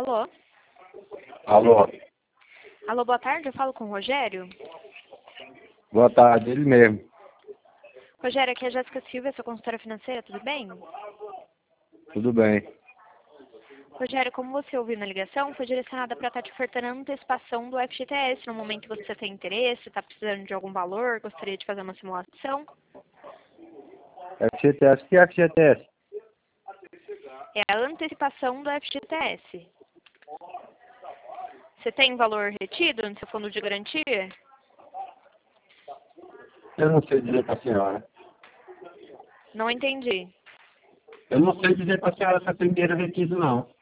Alô? Alô, Alô, boa tarde, eu falo com o Rogério. boa tarde, ele mesmo. Rogério, aqui é a Jéssica Silva, sua consultora financeira, tudo bem? Tudo bem. Rogério, como você ouviu na ligação, foi direcionada para estar te ofertando a antecipação do FGTS. No momento você tem interesse, está precisando de algum valor, gostaria de fazer uma simulação. FGTS, o que é FGTS? É a antecipação do FGTS. Você tem valor retido no seu fundo de garantia? Eu não sei dizer para a senhora. Não entendi. Eu não sei dizer para a senhora se eu tenho dinheiro retido, não.